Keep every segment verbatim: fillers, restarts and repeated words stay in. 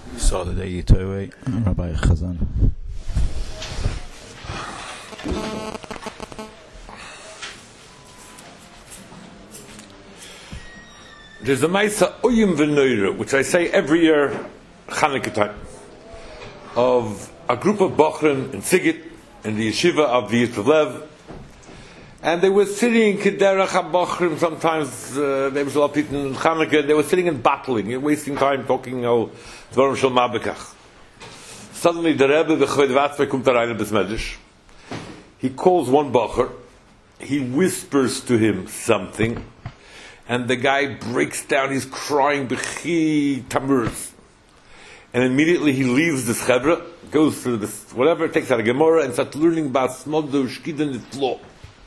Solid eighty-two, eh? Rabbi Chazan. There's a Maisa Oyim V'Noira, which I say every year, Chanukah time, of a group of Bochrim in Sigit, in the yeshiva of the Yisrael Lev, and they were sitting in Kederach HaBochrim, sometimes uh, there was a lot of people in Chanukah, they were sitting and battling, wasting time talking, oh, Dvarim Shel Mabekach. Suddenly the Rebbe, the Chodev Atzvei, Kumt Arayna Besmedish. He calls one Bocher, he whispers to him something, and the guy breaks down, he's crying, B'chi Tamurz. And immediately he leaves the Chevra, goes to this, whatever, takes out a Gemara, and starts learning about Smodu, Shkiden, the law.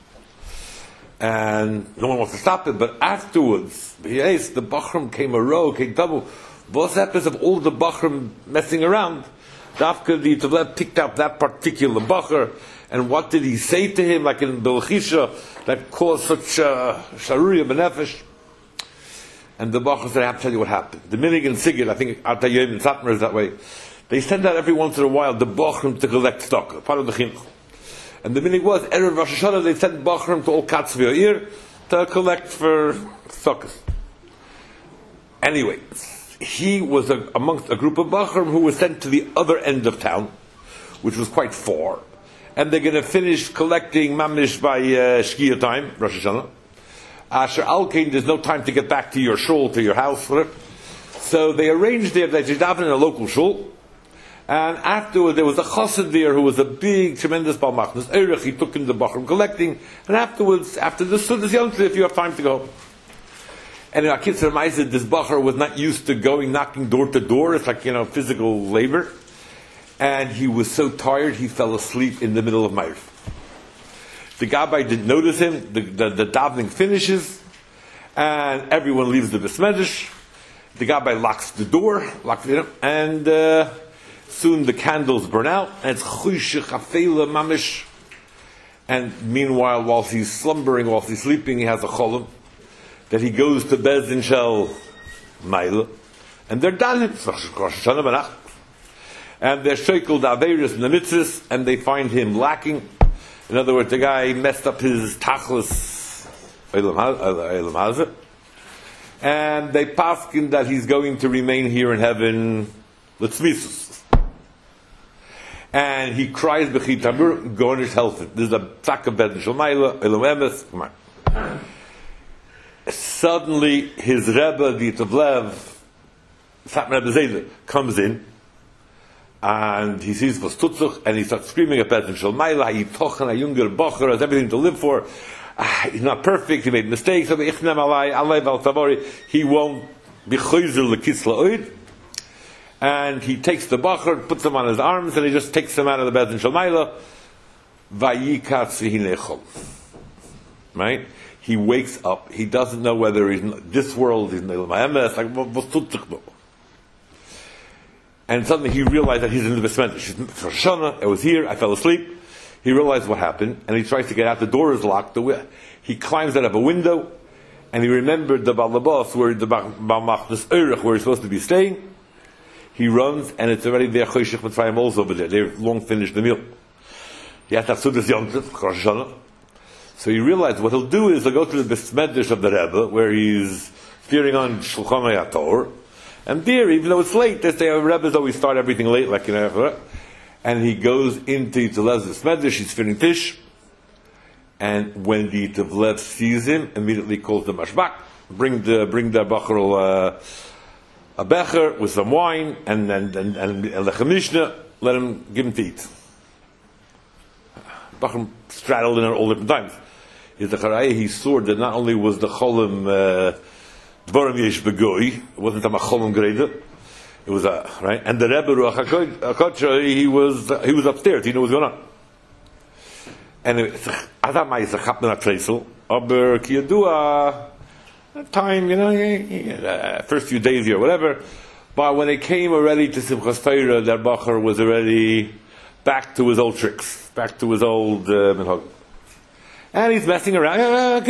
And no one wants to stop it, but afterwards, the Bachram came a row, came double. What happens of all the Bachram messing around? Dafka, the Yitavlev picked out that particular Bachar, and what did he say to him, like in Belchisha, that caused such uh, Sharuya Benefesh? And the Bachar said, I have to tell you what happened. The Minig and Sigid, I think Atayim and Satmar is that way, they send out every once in a while the Bachram to collect stock, part of the Chinuch. And the Minig was, Erev Rosh Hashanah, they sent Bachram to all Katzvi Oir to collect for stocks. Anyway, he was a, amongst a group of Bachram who was sent to the other end of town, which was quite far. And they're going to finish collecting Mamish by uh, Shkia time, Rosh Hashanah. Asher Alkein, there's no time to get back to your shul, to your house, whatever. So they arranged there, they daven in a local shul. And afterward, there was a chassid there who was a big, tremendous Balmachnas Eirech. He took him to Bachram collecting. And afterwards, after the Sudas Yom if you have time to go. And in Akitz Ramai this Bachar was not used to going knocking door to door. It's like, you know, physical labor. And he was so tired, he fell asleep in the middle of Ma'ariv. The Gabbai didn't notice him. The, the, the davening finishes, and everyone leaves the Besmedish. The Gabbai locks the door, locks it up, and uh, soon the candles burn out, and it's Chushich Afela Mamish. And meanwhile, while he's slumbering, while he's sleeping, he has a cholim that he goes to Bezdin Shel Maila, and they're done. It's Rosh Hashanah Banach. And they're sheikel the Aveiros and the mitzvahs, and they find him lacking. In other words, the guy messed up his tachlis Eilam Hazeh, and they paskin that he's going to remain here in heaven l'tzmisus. And he cries b'chi tamur, garnish health. There's a tzaka bed shalmayla Eilam Emes. Come on. Suddenly, his Rebbe, the Yitavlev, Satmar Rebbe Zayda, comes in. And he sees was Tutzuch, and he starts screaming at Bezdin Shel Maila, Yitochen, a younger Bocher, has everything to live for. Ah, he's not perfect, he made mistakes, he won't be chayzer l'kitz la'oid. And he takes the Bocher, puts him on his arms, and he just takes him out of the Bezdin Shel Maila. Vayikatz v'hinechol. Right? He wakes up, he doesn't know whether he's in this world, he's in the Emes, like, was Tutzuch. And suddenly he realized that he's in the Besmedish. For Shana, I was here, I fell asleep. He realized what happened, and he tries to get out. The door is locked. The, he climbs out of a window, and he remembered the Balabas, where the Balmachnas Eirech, where he's supposed to be staying. He runs, and it's already there, Choshech Mitzrayim also over there. They've long finished the meal. He has to have Sudas Yom Tov, Rosh Hashanah. So he realized what he'll do is he'll go to the Besmedish of the Rebbe, where he's fearing on Shulchan HaYator. And there, even though it's late, they say, oh, Rebbe's always start everything late, like, you know, and he goes into Yitzhalev's Besmedish, he's fearing Tish, and when the Yitzhalev sees him, immediately calls the Mashbak, bring the, bring the Bachar, uh, a Becher with some wine, and, and, and, and, and Lechem Mishnah, let him, give him to eat. Bachar straddled in it all different times. His Decharayah, he saw that not only was the Cholim, uh, Dvarim Yesh Begoy, it wasn't a Macholim Greda. It was a, right? And the Rebbe Ruach HaKodesh, he was, he was upstairs, he knew what was going on. And I thought my Zachapna Treisel, aber Kiyadua, time, you know, uh, first few days here, whatever. But when they came already to Simchas Torah, their Bachar was already back to his old tricks, back to his old uh, minhag. And he's messing around.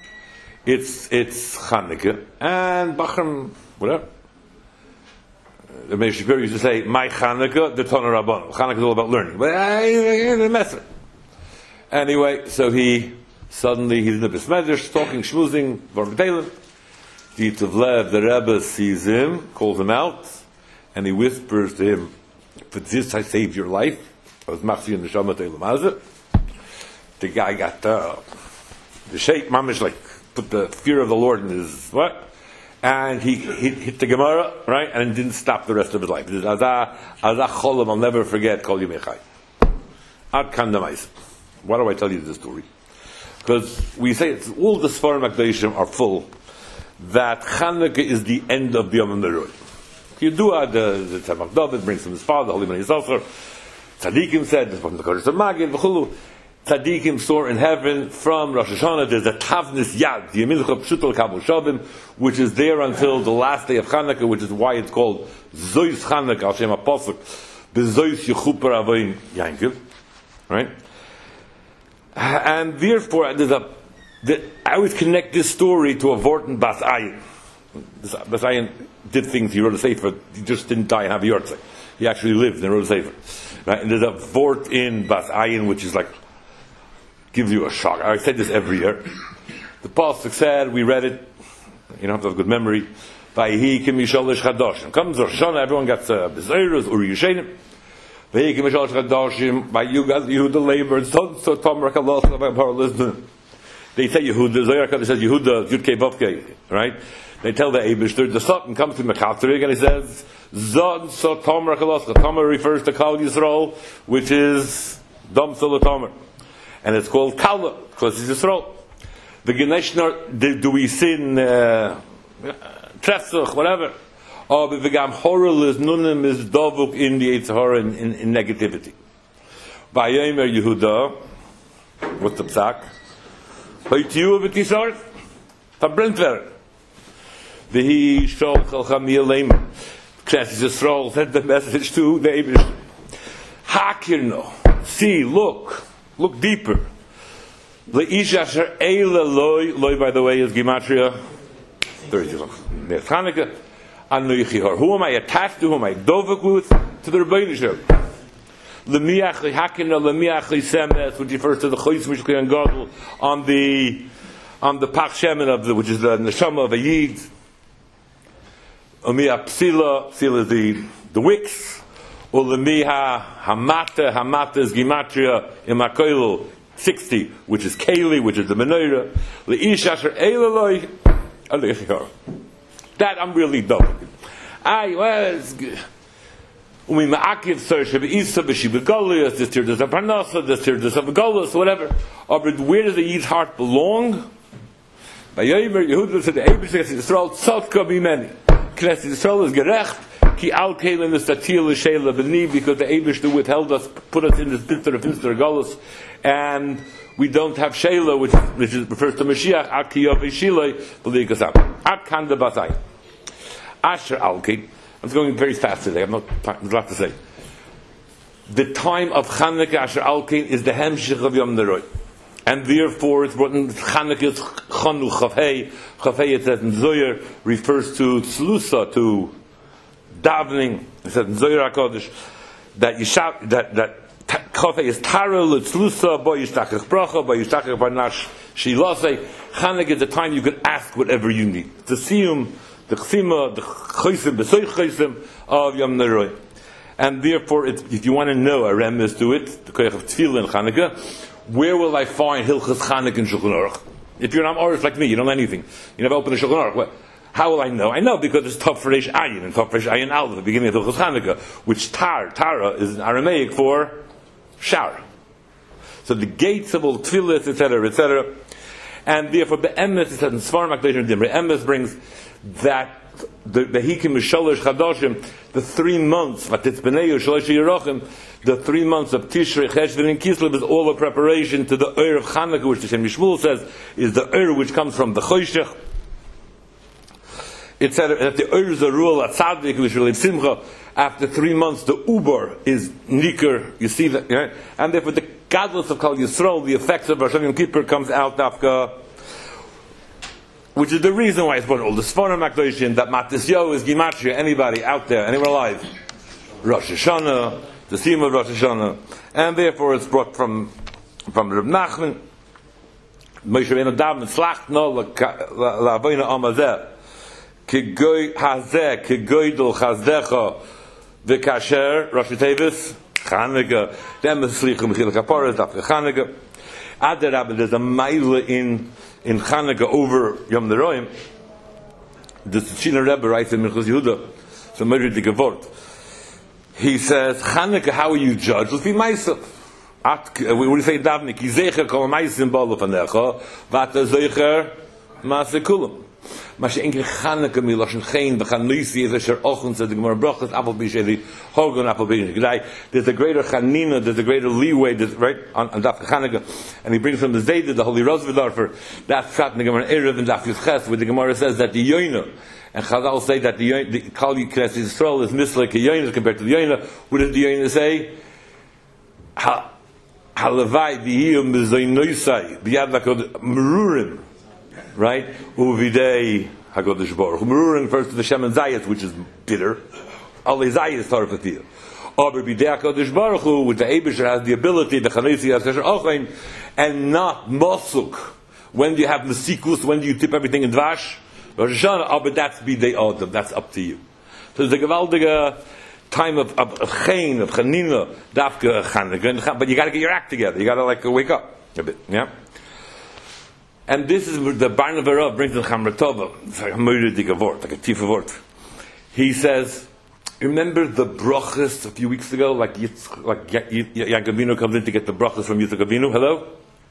It's it's Chanukah and Bachar, whatever. the Meir Shapiro used to say, "My Chanukah, the Tana Rabban." Chanukah is all about learning, but I mess it. Anyway, so he suddenly he's in the Besmedrash talking, schmoozing, Vormitelen. The Yitzavlev, the Rebbe, sees him, calls him out, and he whispers to him, "For this I saved your life." I was machzi in the Neshama Teilum Hazeh. The guy got uh, the shape, mamish, like put the fear of the Lord in his what, and he hit, hit the Gemara, right, and didn't stop the rest of his life. It is Azah Azah Cholam. I'll never forget Kol Yimei Chai. Ad kan damais. Why do I tell you this story? Because we say it's, all the Sfarim HaKadoshim are full that Chanukah is the end of the Yom HaNoroi. Yedua, the, the Tzemach David brings from his father, Holy Bnei Yisachar. Tzaddikim said, this from the Kodesh of Magid, v'chulu. Tzaddikim soar in heaven from Rosh Hashanah. There's a Tavnis Yad, the Yemincha Pshutal Kabul Shavim, which is there until the last day of Chanukah, which is why it's called Zois Chanukah, Al Shem HaPosuk, Bezois Yechuper Avoyin Yankiv. Right? And therefore, there's a, the, I always connect this story to a Vort in Bas Ayin. Bas Ayin did things, he wrote a sefer, he just didn't die and have a yahrzeit. He actually lived and wrote a sefer. Right? And there's a Vort in Bas Ayin, which is like, gives you a shock. I say this every year. The pasuk said, we read it, you don't have to have good memory, Vayihi Kim Yisholish Chadoshim. Comes Rosh Hashanah, everyone gets uh, Bezeirus, Uri Yishenim. Vayihi Kim Yisholish Chadoshim, Vayihu Yehuda labor, so so Tomer Kalos, Vayihu. They say Yehuda, Zohar HaKadosh says Yehuda, Yud Kei Vav Kei, right? They tell the Eibishter, the Satan comes to Mechatrik and he says, Zod so Tomer Kalos. Tomer refers to Kal Yisrael, which is Dom Solo Tomer. And it's called Kala, because it's Yisrael. The Geneshner, do we sin, uh, Trefsuch, whatever? Or the V'gam Horel is Nunim is Dovuk in the Yitzhar in, in, in negativity. Vayomer Yehuda, what's the psak? Vayitiu v'tisar, verbrent werden. V'hi shol chalcham yeleim. Knesset Yisrael sent the message to the Eibush. Hakirno, see, look, look deeper. Le'ish asher eila loy, loy by the way is Gematria, thirty-two. Chanukah, anu yichihor. Who am I attached to? Who am I dovuk with? To the Rebbeinu Shem. Lemiach hakirno, lemiach semes, which refers to the Choyz Mishkei and Gadol on the on the Pach Shemen of the, which is the neshama of a Yid. Umiyah psila, psila is the the wicks. Ulemiha hamata, hamata is Gematria in Makoilu sixty, which is Keli, which is the menorah. Leish asher elaloi alichor. That I'm really done. I was we ma'akiv search of Isa b'shibegolius. This here there's a parnasa. This here there's a begolius. Whatever. But where does the Yid's heart belong? By Yomer Yehuda said the Eibush Yisrael tzadka b'meni. Knesset Yisrael is gerecht. Ki al keilim is tatil l'sheila b'ni, because the Eibush withheld us, put us in this bitter of finster galus, and we don't have sheila, which, which is, refers to Mashiach. Ad ki yov shiloi b'likasam. Ad kanda basai. Asher al keil. I'm going very fast today. I'm not. There's a lot to say. The time of Chanukah Asher al keil is the hemshich of Yom Noroi, and therefore it's written Chanukah is Chanu Chavhei. Chavhei, it says in Zohar, refers to tzlusa, to davening. It says in Zohar HaKadosh that Yishav, that that Chavhei is Tara l'tzlusa, bo yishtachach bracha, bo yishtachach barnash shilosei. Chanukah is the time you can ask whatever you need. To see him, the chsima, the chaysim, the soy chaysim of Yom Noroi. And therefore, it's, if you want to know a remes to it, the koyach of Tefillah and Chanukah, where will I find Hilchas Chanukah and Shulchan Aruch? If you're an Aruch like me, you don't know anything. You never open the Shulchan Aruch. Well, how will I know? I know because it's Tov Reish Ayin, and Tov Reish Ayin Al, the beginning of Hilchas Chanukah, which Tar, Tara is in Aramaic for shower. So the gates of all Tefillahs, et cetera, et cetera. And therefore, Be'emes, it says in Sfarim HaKadoshim Dimre, Be'emes brings that the the Hikim Shalosh Chadoshim, the three months, Vatitz B'nei Shalosh Yerochim, the three months of Tishrei, Cheshvan, and Kislev is all a preparation to the Ur of Chanukah, which the Shem Yishmuel says is the Ur which comes from the Choshech. It said that the Ur is a rule at Tzaddik, which relates Simcha. After three months, the Uber is Niker. You see that, right? And therefore, the Gadlus of Kal Yisrael, the effects of Rosh Hashanah Yom Kippur comes out after which is the reason why it's brought all the Sforim HaKadoshim, that Matisyahu is Gematria, anybody out there, anyone alive, Rosh Hashanah, the theme of Rosh Hashanah, and therefore it's brought from from Reb Nachman, Moshe Rabbeinu daven, Slachno la'avoina amazeh, ki goy hazeh, ki goydel chazdecha, v'kasher, Rosh Tevis, Chanukah, then Meslichim Mechila Kaparas, after Chanukah. Adarabah, there's a mile in in Chanukah over Yom Neroim. The Tzina Rebbe writes in Minchas Yehuda, so Merid the Gevort. He says, Chanukah, how are you judged? Let's be Maisa. We would say Davnik, Yizecher kol Maisim balo fanecha, vata zeicher masekulam. Mashe inke Chanukah miloshen chein v'chanuisi is asher ochun said the Gemara brachas apel b'sheli hogun apel b'sheli. There's a greater chanina, there's a greater leeway, right on, on Daf Chanukah, and he brings from the Zayda the Holy Rosvedorfer. That's shot in the Gemara Erev and Daf Yisches, where the Gemara says that the Yoina and Chazal say that the the Kal Yikres Yisrael is mislike a Yoina compared to the Yoina. What does the Yoina say? Ha halavai b'hiyum b'zoynoisai b'yad lakod merurim. Right? Uvidei HaKadosh Baruch Hu. Merurim refers to the Shem and Zayas, which is bitter. Alei Zayas Tarfatir. Aber Bidei HaKadosh Baruch Hu, which the Eibusher has the ability, the Chanesi HaSesher Ochain, and not Mosuk. When do you have Mesikus? When do you tip everything in Dvash? Rosh Hashanah, oh, but that's Bidei Adam. That's up to you. So there's a gewaldige time of, of, of Chain, of Chanina, Dafka Chanukah, but you got to get your act together. You got to like wake up a bit. Yeah? And this is the Barna Verav brings in Chamra Tova. It's like a murderig word, like a tifa word. He says, remember the brachas a few weeks ago, like Yitz, like Yaakov Avinu comes in to get the brachas from Yitzchak Avinu. Hello,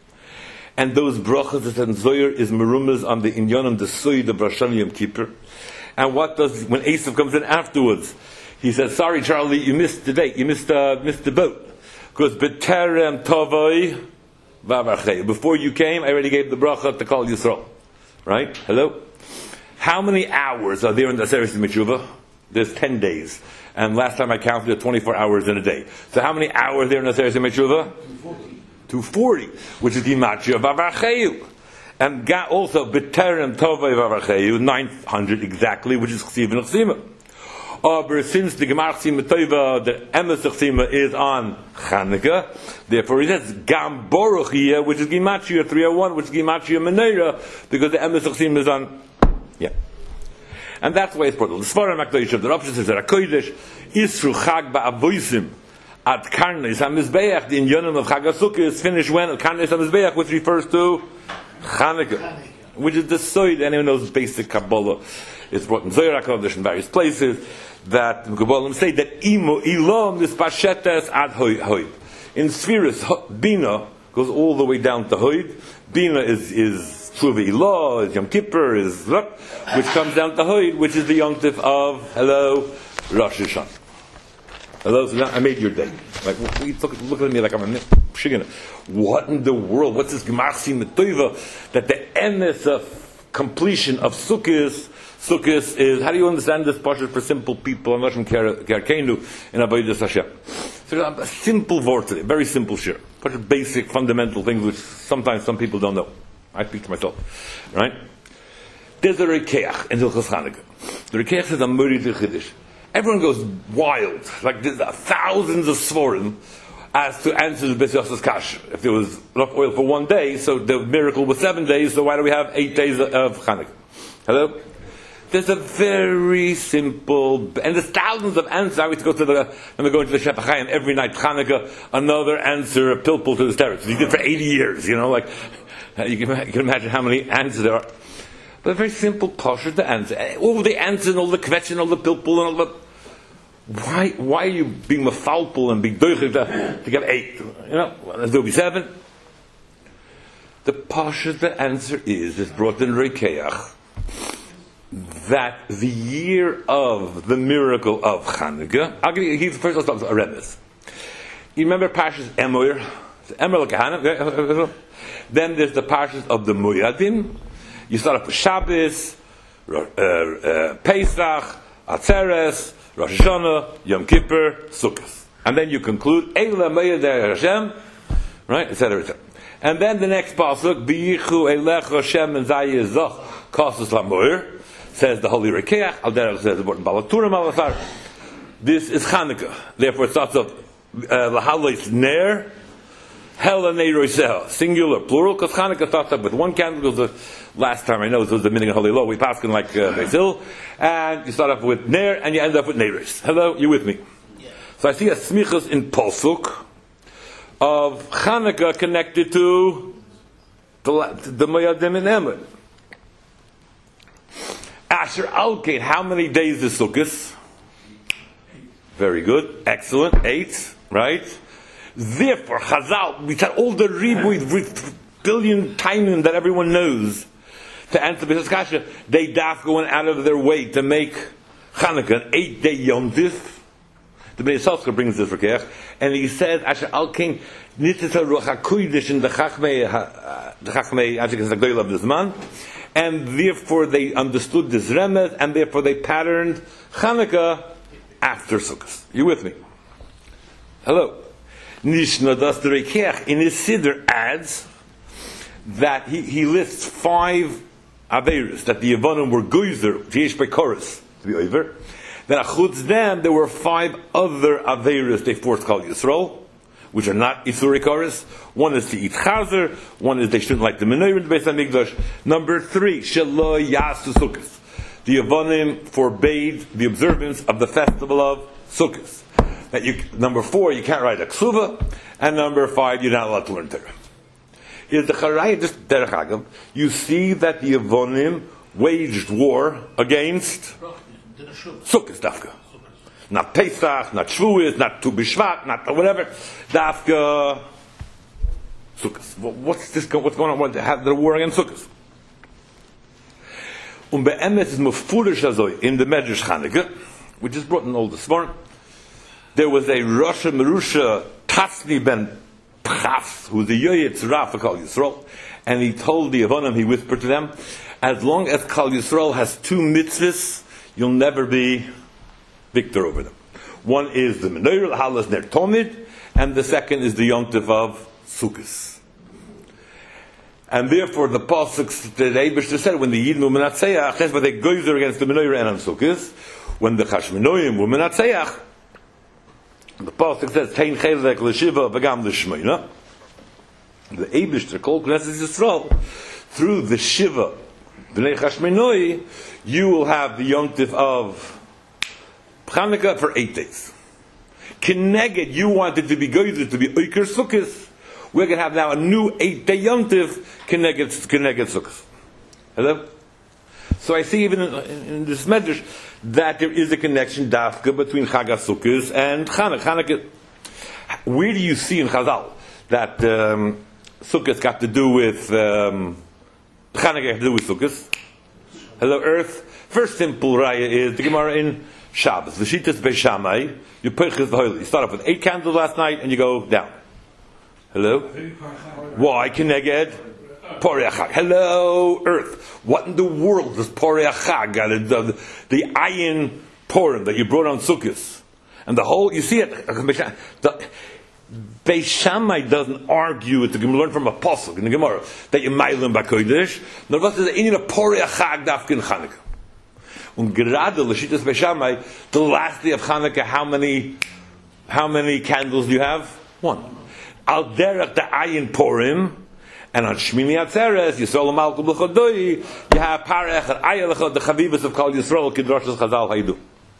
and those brachas that in Zohar is merumas on the inyanim the Suyid of Rosh Hashanah Yom Kippur. And what does when Esav comes in afterwards? He says, "Sorry, Charlie, you missed the date. You missed uh, missed the boat because beterem tovoi." Before you came, I already gave the bracha to Kol Yisrael. Right? Hello? How many hours are there in the Aseret Mechuvah? There's ten days. And last time I counted, there are twenty-four hours in a day. So how many hours are there in the Aseret Mechuvah? two forty. Which is the Matcha of Avarcheyu. And also, B'terem Tovei Avarcheyu, nine hundred exactly, which is Chsiv and Chsima. Uh, but since the Gemar Chsima Tova, the Emes Chsima is on Chanukah, therefore he says Gam Baruch here, which is Gematria three oh one, which is Gematria Menorah, because the Emes Chsima is on. Yeah. And that's why it's important. The Sforim HaKadosh, the Rav says that HaKodesh, Isru Chag Ba'avoisim, at Karnes HaMizbeach, the Inyanim of Chag HaSukkah is finished when? At Karnes HaMizbeach, which refers to Chanukah, which is the Soid, anyone knows basic Kabbalah. It's brought in Zohar HaKadosh in various places, that the Kabbalah say that Imo Ilom this Pashetes ad Hoyd. In Spheres, Bina goes all the way down to Hoyd. Bina is is Tshuva Ilah, is Yom Kippur, is which comes down to Hoyd, which is the Yom Tif of hello Rosh Hashanah. Hello, so now I made your day. Like look, look at me like I'm a shigana. What in the world? What's this Gemar Chsima Tova that the emes of completion of Sukkot? Sukkot is, how do you understand this portion for simple people? I'm not from Kerkenu in Avodas Hashem. So a simple word today, very simple shir. Bunch of basic, fundamental things which sometimes some people don't know. I speak to myself. Right? There's a Rekeach in Hilchos Chanukah. The Rekeach is a Murid Chiddush. Everyone goes wild. Like there's thousands of Svorim as to answer the Beis Yosef's Kash. If there was enough oil for one day, so the miracle was seven days, so why do we have eight days of Chanukah? Hello? There's a very simple, and there's thousands of answers. I always go to the, when we go into the Shep HaChaim every night, Chanukah, another answer, a pilpul to the steroids. He did for eighty years, you know, like, you can, you can imagine how many answers there are. But a very simple posture to answer. All the answers and all the question, all the pilpul and all the, why, why are you being mafalpul and being doichik to, to get eight? You know, there'll be seven. The posture, the answer is, is brought in Rekeach, that the year of the miracle of Chanukah, I'll give you, give, first I'll start with a Rebbe. You remember Parshas Emoir? Emoir Kahana. Then there's the Parshas of the Moyadim. You start off with Shabbos, uh, uh, Pesach, Atzeres, Rosh Hashanah, Yom Kippur, Sukkot. And then you conclude, Eila Moyadei Hashem, right, et cetera, et cetera. And then the next pasuk, B'yichu elecha Shem and Zayizach Kasus Lamoir, says the Holy Rekeach, Al Derech says the word Balaturim Alasar. This is Chanukah. Therefore it starts off, Lahalois Ner, Hela Neiroiseh, singular, plural, because Chanukah starts up with one candle, because the last time I know it was the meaning of Holy Law, we pass in like uh, Basil, and you start off with Ner, and you end up with Neiros. Hello, you with me? Yeah. So I see a smichus in Posuk of Chanukah connected to the the Moyadim and Emor. Asher Alkein, how many days is Sukkot? Very good, excellent, eight, right? Therefore, Chazal, we said all the ribuy, billion timing that everyone knows to answer this kasha, they daf going out of their way to make Chanukah an eight-day Yom Tif. The Bnei Yissaschar brings this rekeach, and he says, "Asher Alkein nitzah ruach hakodesh in the chachmei the chachmei Asher Gdoil of this man," and therefore they understood this remez, and therefore they patterned Chanukah after Sukkot. You with me? Hello. Nishna das the rekeach in his siddur adds that he, he lists five averos that the Yevonim were goyzer v'yesh bekoros to be over. Then achutz them, there were five other averos they forced Kal Yisrael, which are not Isur Ikaris. One is to eat chazer. One is they shouldn't like the menorah in the Beis Hamikdash. Number three, shelo yasu Sukkos. The Yevonim forbade the observance of the festival of Sukkos. That you, number four, you can't write a ksuva, and number five, you're not allowed to learn Torah. Is the Charayah just derech agav? You see that the Yevonim waged war against Sukkot dafka. Not Pesach, not Shavuos, not Tu B'Shvat, not whatever. Dafka Sukkot. What's this? What's going on? What have the war against Sukkot? Um be'emes is mufurish azoy in the Medrash Chanukah, which is brought in all the Svarim. There was a Rosh Merusha Tasni ben Pchas, who was the Yoyetz Ra for Kal Yisrael, and he told the Yevonim, he whispered to them, as long as Kal Yisrael has two mitzvahs, you'll never be victor over them. One is the Menorah Halas Ner Tomid, and the second is the Yom Tov of Sukkos. And therefore, the pasuk that Eibishter said, when the Yidden were menatzeach, that's why they gozer against the Menorah and on Sukkos. When the Chashmonoim were menatzeach, the pasuk says, Tein Chelek l'Shiva v'gam l'Shmoina. The Eibishter called Knesset Yisrael through the Shiva B'nei Chashmonoi, you will have the Yom Tov of Chanukah for eight days. Kineged, you wanted to be goyzer to be Oiker Sukkos. We're going to have now a new eight-day Yom Tov Kineged Kineged Sukkos. Hello. So I see even in, in, in this medrash that there is a connection dafka between Chag Sukkos and Chanukah. Chanukah. Where do you see in Chazal that um, Sukkos got to do with um, Chanukah got to do with Sukkos? Hello, Earth. First simple raya is the Gemara in Shabbos. The Shitas Beis Shammai. You put you start off with eight candles last night and you go down. Hello. Why Kineged? Porei Chag. Hello, Earth. What in the world does Porei Chag got to do? The ayin Purim that you brought on Sukkos, and the whole you see it. The, Beis Shammai doesn't argue with the Gemara. Learn from a pasuk in the Gemara that you mailim b'kodesh. No, what is the inyan of Porei Chag dafkin Chanukah? And gerade l'shitas Beis Shammai, the last day of Chanukah, how many, how many candles do you have? One. Al derech the ayin Purim. And on Shmini Atzeres, Yisrael Malkul B'Chodoi, you have Parech and Ayalechot, the Chavivas of Kal Yisrael, Kidrosh's Chazal Haidu.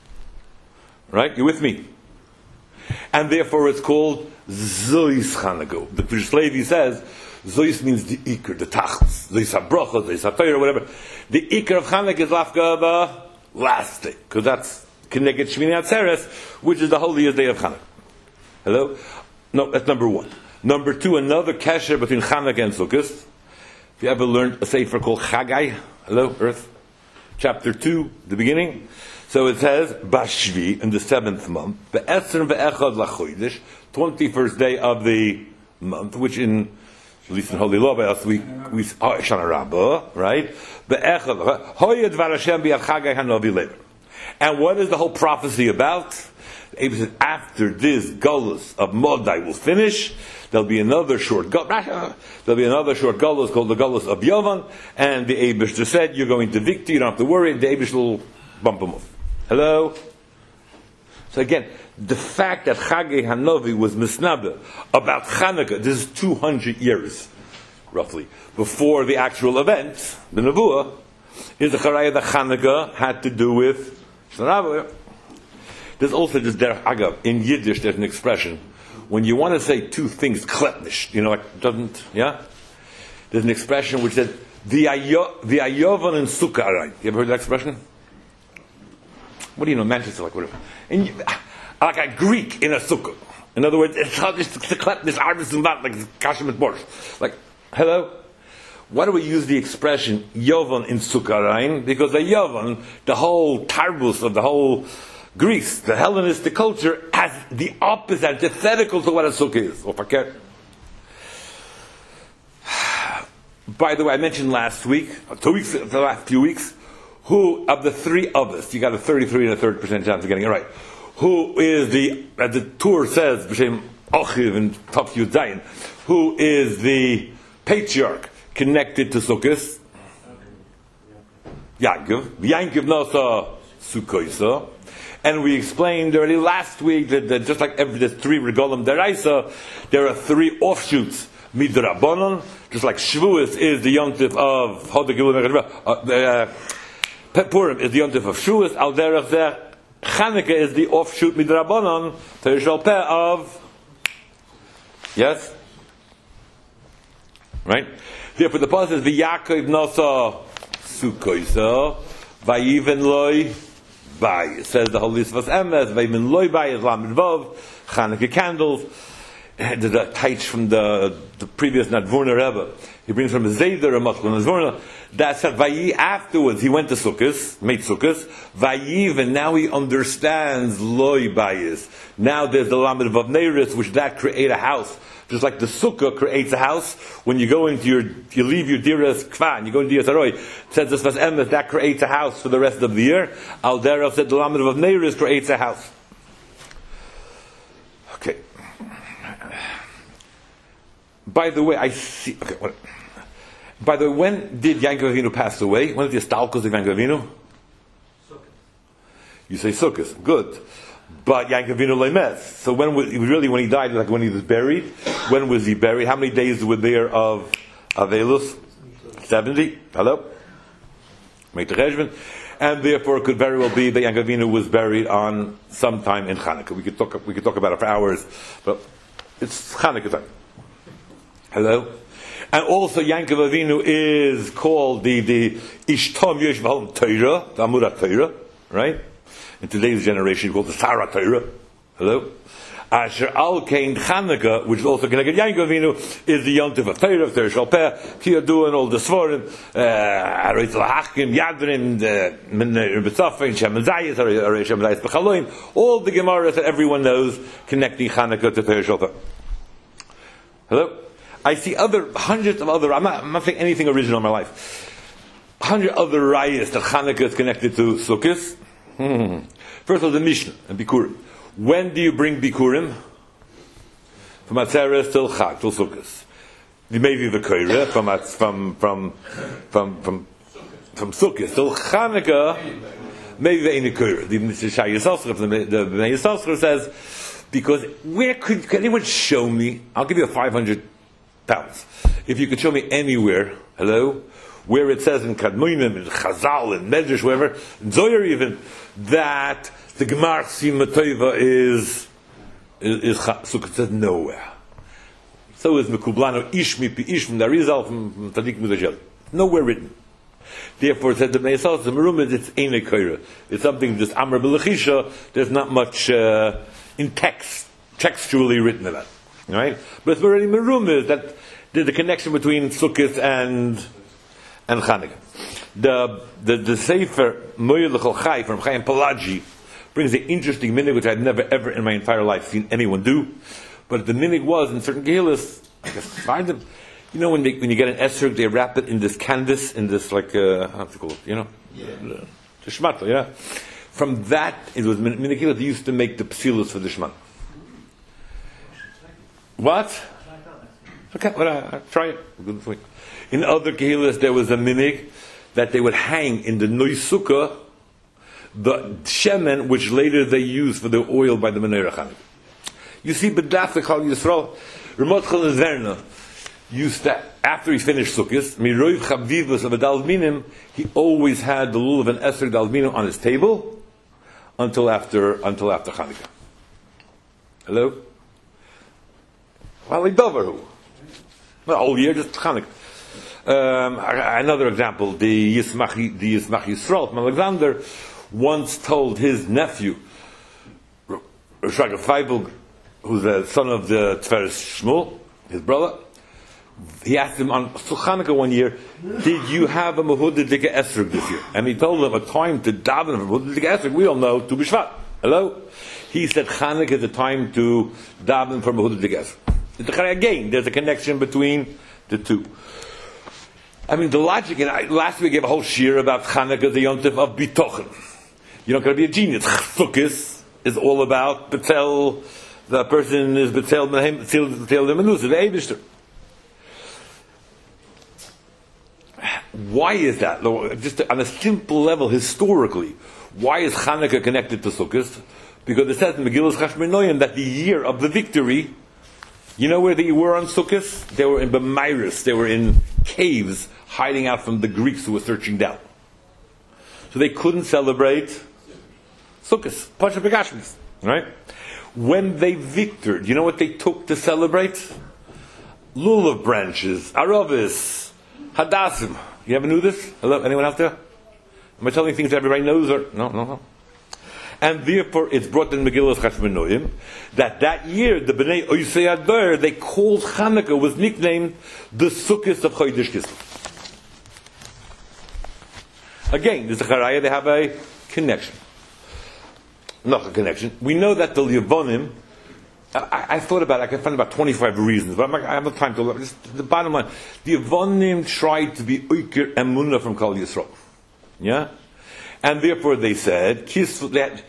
Right? You with me? And therefore it's called Zois Chanukah. The Krish Levi says, Zois means the Iker, the Tachlis. Zois HaBrocha, Zois HaTorah, whatever. The Iker of Chanukah is Lafka the last day. Because that's Kineged Shmini Atzeres, which is the holiest day of Chanukah. Hello? No, that's number one. Number two, another kasher between Chanukah and Sukkot. If you ever learned a sefer called Chagai, hello, Earth, chapter two, the beginning. So it says, Bashvi, in the seventh month, Be'esrim ve'echad lachodesh, twenty-first day of the month, which in, at least in Holy Law, by us, we, we, oh, Shana Rabbah, right? Be'echad, Hoyed var Hashem bi'ad Chagai hanovi lever. And what is the whole prophecy about? The Eibush said, after this Golus of Modai will finish, there'll be another short Golus, there'll be another short Golus called the Golus of Yovan, and the Eibush just said, you're going to victory, you don't have to worry, the Eibush will bump him off. Hello? So again, the fact that Chagei Hanovi was misnada about Chanukah, this is two hundred years, roughly, before the actual event, the Nevuah, is the Charaya that Chanukah had to do with Shana. There's also this derech agav in Yiddish. There's an expression when you want to say two things klepnish, you know, like doesn't, yeah. There's an expression which says the ayo the ayovan and sukkah arayin. You ever heard that expression? What do you know, Manchester, like whatever? And you, like a Greek in a sukkah. In other words, it's not just the klepnish arbis and not like kashem and borscht. Like, hello. Why do we use the expression yovan in sukkah arayin? Because the yovan, the whole tarbus of the whole Greece, the Hellenistic culture, has the opposite, antithetical to what a sukkah is, or paket. By the way, I mentioned last week, or two weeks, the last few weeks, who of the three of us, you got a thirty-three and a third percent chance of getting it right, who is the, as the tour says, b'shem Ochiv and Taf Yud Zayin, who is the patriarch connected to Sukkot? Yaakov. Yaakov Nosa Sukkoisa. And we explained already last week that, that just like every, there's three regalim deraisa, there are three offshoots midrabanon. Just like Shavuos is the yontif of Hodegil, uh, Purim is the yontif of Shavuos. Al derech zeh, Chanukah is the offshoot midrabanon, Teishal Peh of, yes, right. Therefore, the passage is V'Yaakov Nasa Sukkoisa Vayiven Loi. It says the Holy Sfas Emes, Vaymin Loi Bay is Lamed Vav, Chanukah candles. There's a taich from the, the previous Nadvorna Rebbe. He brings from Zayder a Matzlan Nadvorna. That said, Vayi afterwards, he went to Sukkot, made Sukkot, Vayiv, and now he understands Loi Bayis. Now there's the Lamed Vav Neiris, which that create a house. Just like the sukkah creates a house, when you go into your, you leave your diras kvan, you go into your saroy, says this was emes, that creates a house for the rest of the year. Al derech said the lamed of neiris creates a house. Okay. By the way, I see. Okay. What, by the way, when did Yankov Avinu pass away? When did the stalkos of Yankov Avinu? Sukkot. You say sukkahs. Good. But Yankov Avinu lemes. So when was really when he died? Like when he was buried. When was he buried? How many days were there of Avelus? Seventy. Hello. Make the cheshbon, and therefore it could very well be that Yankov Avinu was buried on sometime in Chanukah. We could talk. We could talk about it for hours, but it's Chanukah time. Hello. And also Yankov Avinu is called the the Ishtam Yesh V'Halom Torah, the Amura Torah, right? In today's generation, called the Sarah Torah. Hello? Asher Al Kain Chanukah, which is also connected to Yankov Avinu, is the Yontif of Torah, Torah Shalpeh, Kiyadu, and all the Svarim, Aretz Lahachkim, Yadrin, Rebbetzafin, Shem Zayis, Aretz Shem Zayis B'chaloim, all the Gemaras that everyone knows connecting Chanukah to Torah Shalpeh. Hello? I see other, hundreds of other, I'm not, I'm not saying anything original in my life, hundred other rayas that Chanukah is connected to Sukkot. Hmm. First of all, the Mishnah and Bikurim. When do you bring Bikurim? From Atzeres till Chag, till Sukkot. Maybe the Koireh, from from from from from from Sukkot till Chanukah. Maybe the Eini Koireh. The Shai Yisrael, the the Bnei Yisrael says, because where could, can anyone show me? I'll give you a five hundred pounds if you could show me anywhere. Hello. Where it says in Kadmonim, in Chazal, in Medrash, wherever, in Zohar even, that the Gemar Sima Tova is, is, is Sukkot. Says nowhere. So is Mekublano Ish Mipi Ish from the Arizal, from Tadik Mudajel. Nowhere written. Therefore, it said the Meisal, the Merum, it's Eini Koireh. It's something just Amr B'Lechisha, there's not much uh, in text, textually written about. Right? But it's already Merum is that there's a connection between Sukkot and and Chanukah. The the the Sefer Moed L'Chol Chai from Chaim Pelagi brings an interesting minhag which I've never ever in my entire life seen anyone do. But the minhag was in certain Gehilas, I guess find them. You know when they, when you get an esrog, they wrap it in this canvas, in this like uh, how to call it, you know, yeah. The shmatl, yeah. from that, it was Minikila they used to make the psilus for the Shman. What? Okay, well, uh, try it. Good point. In other kehilas, there was a minig that they would hang in the noisukah the shemen, which later they used for the oil by the menorah Chanukah. You see, B'daf the Chal Yisrael, Ramot Chal Zerna used to, after he finished Sukkot, Miroiv Chavivus of a Dalminim, he always had the lulav and Esther Dalminim on his table until after until after Chanukah. Hello? Well, like Dovaru. Not all year, just Chanukah. Um, another example, the Yismach, the Yismach Yisrael from Alexander once told his nephew, Rishag Feibel, who's the son of the Tferes Shmuel, his brother, he asked him on Chanukah one year, did you have a Mehudah Dika Esrog this year? And he told him a time to daven for Mehudah Dika Esrog, we all know, to Bishvat. Hello? He said Chanukah is a time to daven for Mehudah Dika Esrog. Again, there's a connection between the two. I mean, the logic, and I, last week I gave a whole shir about Chanukah, the yontif of Bitochen. You're not going to be a genius. Chukis is all about Betel, the person is Betel, Betel, Betel, the Menusa, the Eibishter. Why is that? Just on a simple level, historically, why is Chanukah connected to Sukkot? Because it says in Megillas Chashmonaim that the year of the victory, you know where they were on Sukkot? They were in Bemairis, they were in caves, hiding out from the Greeks who were searching down. So they couldn't celebrate Sukkot, Pasha Begashmis, right? When they victored, you know what they took to celebrate? Lulav branches, Aravis, Hadassim. You ever knew this? Hello, anyone out there? Am I telling things everybody knows? Or no, no, no. And therefore, it's brought in Megillas Chashmonaim that that year the Bnei Oisei Adar they called Chanukah was nicknamed the Sukkot of Chodesh Kislev. Again, the Zechariah they have a connection, not a connection. We know that the Yevonim. I, I thought about it, I can find about twenty-five reasons, but I'm not, I have no time to look. Just the bottom line, the Yevonim tried to be Oiker Emunah from Kol Yisrael. Yeah? And therefore they said, that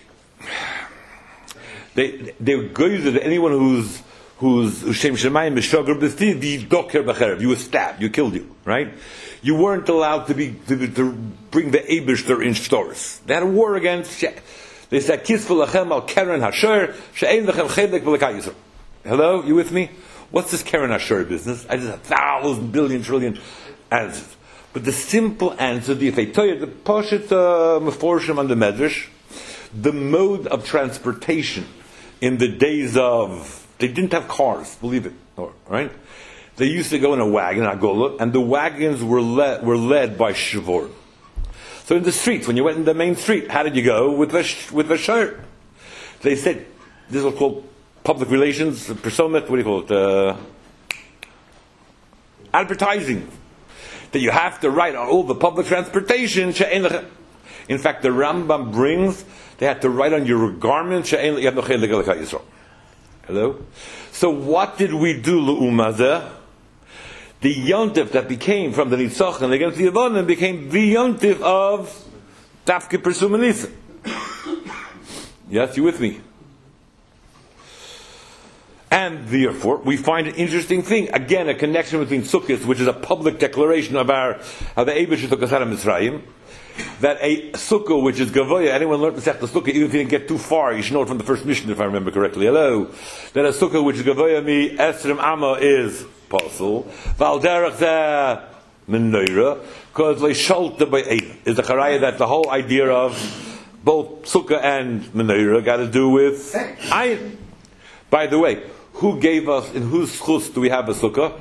they, they go to anyone who's, who's, Shem Shemayim B'Shogr B'Stid, the Doker B'Cherev, you were stabbed, you killed you, right? You weren't allowed to be, to, to bring the Eibishter in stores. They had a war against, they said, Kisfu Lachem al Keren Hasher, She'ein Lachem Chedek V'Lekai Yisrael. Hello, you with me? What's this Keren Hasher business? I just a thousand, billion, trillion answers. But the simple answer, the Feitoyer, the Poshet uh, Meforshim on the Medrash, the mode of transportation in the days of, they didn't have cars, believe it, or, right? They used to go in a wagon, a gola, and the wagons were led, were led by Shavor. So in the streets, when you went in the main street, how did you go? With the, with the shirt. They said, this was called public relations, personmet, what do you call it? Uh, advertising. That you have to write on all the public transportation. In fact, the Rambam brings, they had to write on your garments. Hello? So what did we do, L'Umazeh? The yontif that became from the Nitzachon against the Yevonim became the yontif of Dafke Persumanisa. Yes, you with me? And therefore, we find an interesting thing. Again, a connection between Sukkot, which is a public declaration of our, how the Eibush took us out of Mitzrayim, that a Sukkah, which is Gavoya, anyone learned the Sukkah, even if you didn't get too far, you should know it from the first mission, if I remember correctly. Hello. That a Sukkah, which is Gavoya mi Esrim Amma, is Pasul. Val Derech Zeh Menorah, because they shalta by Eid. Is the Charaya that the whole idea of both Sukkah and Menorah got to do with Ayin. By the way, who gave us, in whose chus do we have a sukkah?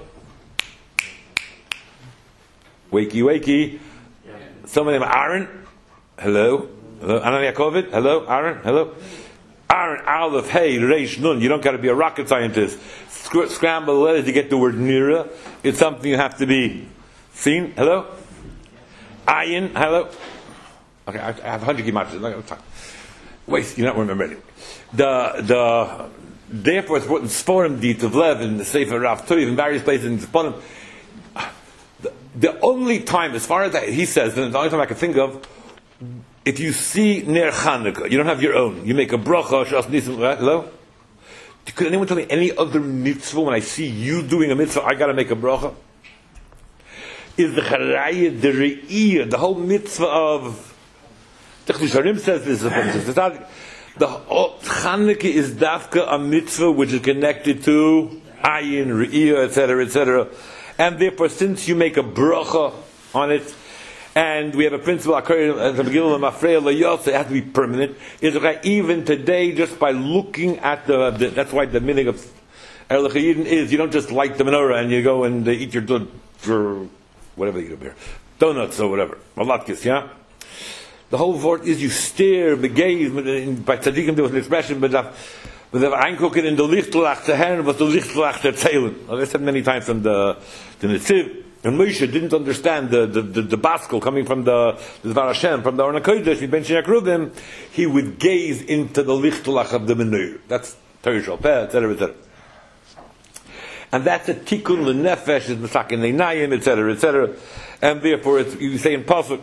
Wakey, wakey. Yeah. Someone named Aaron. Hello. Hello. Anan Yakovit. Hello. Aaron. Hello. Aaron, Aleph, Hey, Reish, Nun. You don't got to be a rocket scientist. Sc- scramble the letters to get the word Nira. It's something you have to be seen. Hello. Ayin. Hello. Okay, I have a hundred kimash. Wait, you don't remember anyway. The, the, Therefore, it's brought in Sforim Dit of Lev in the Sefer Rav Toiv in various places in Tzponim. The, the only time, as far as that, he says, and the only time I can think of, if you see Ner Chanukah, you don't have your own. You make a bracha. Hello? Could anyone tell me any other mitzvah when I see you doing a mitzvah, I got to make a bracha? Is the charayah, the re'iyah, the whole mitzvah of the Chusharim says this. The Chanukah is dafka a mitzvah which is connected to ayin, re'iyah, et cetera, et cetera. And therefore, since you make a bracha on it, and we have a principle, it has to be permanent. Even today, just by looking at the, the that's why the meaning of Erlich Yidin is, you don't just light the menorah and you go and uh, eat your dud for whatever you do here, donuts or whatever, malatkis, yeah? The whole word is you stare, begaze, by tzaddikim there was an expression, but but the eingucken in the lichtlach to herren was the lichtlach to erzählen. I said many times from the, the Netziv, and Moshe didn't understand the the, the, the baskel coming from the the Dvar Hashem, from the Orna Kodesh, Ben Shinakruvim, he would gaze into the lichtlach of the menorah. That's Torah Shalpeh, et cetera, et cetera. And that's a tikkun lenefesh, is masakin leinayim, et cetera, et cetera. And therefore, it's, you say in pasuk,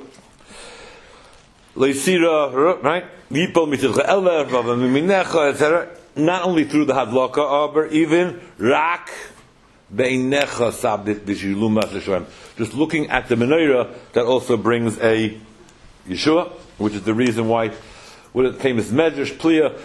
leisira, right? Yipol mitzilcha elef, vava miminecha, et cetera. Not only through the hadlaka, but even rak beinecha sabdit b'shilumas l'shoem. Just looking at the menorah, that also brings a Yeshua, which is the reason why, what is the famous medrash pliya.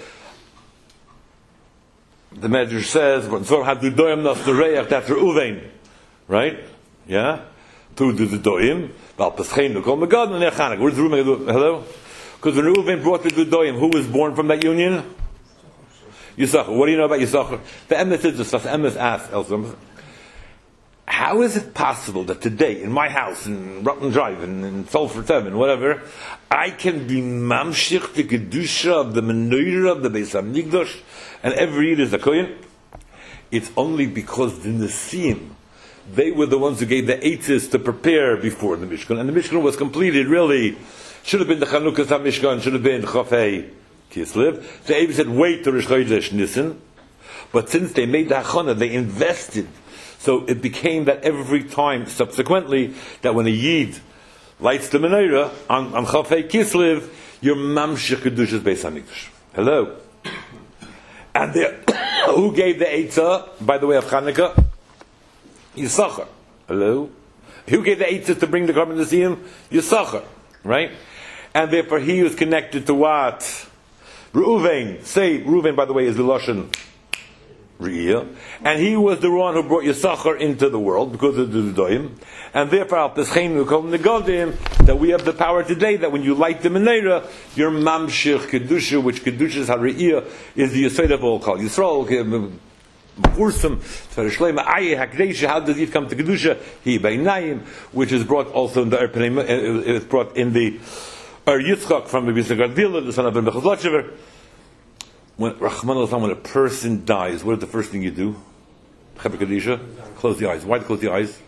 The medrash says, that's Reuven, right? Yeah? Through the Doim, Val Peschein, the Kol Megad, and Nechanak. Where's Reuven? Hello? Because when Reuven brought the Doim, who was born from that union? Yisachar. What do you know about Yisachar? The emes is just, the emes asked, Elsa, how is it possible that today, in my house, in Rotten Drive, in, in Sulphur Seven, whatever, I can be mamshich the kedusha of the menorah of the Beis Hamikdash, and every year is a kohen? It's only because the Nesim, they were the ones who gave the eitzes to prepare before the Mishkan, and the Mishkan was completed. Really, should have been the Chanukah HaMishkan, should have been Chafei Kislev. The Eiv said, wait to Rosh Chodesh Nisan, but since they made the Hachana, they invested. So it became that every time, subsequently, that when a Yid lights the menorah on, on Chafei Kislev, your mamshich kedushas Beis Hamikdash. Hello. And who gave the eitzah, by the way, of Chanukah? Yisachar. Hello. Who gave the eitzah to bring the carbon to see him? Yisachar. Right? And therefore he was connected to what? Reuven. Say, Reuven, by the way, is the Lashon Re'iyah. And he was the one who brought Yisachar into the world because of the Doim. And therefore, Al Pescheinu Kol Negodim, that we have the power today that when you light the menorah, your mamshich kedusha, which kedusha's hariyah is the yesod of all Kol Yisrael. Mechursim, Tfereshleima, Aye Hakdesha. How does it come to kedusha? He Beinayim, which is brought also in the Erpenim. It is brought in the Er Yitzchak from the Bisnagad Vila, the son of Ben Bechazlachever. When Rahman al when a person dies, what is the first thing you do? Chebra Kadisha, close the eyes. Why do you close the eyes?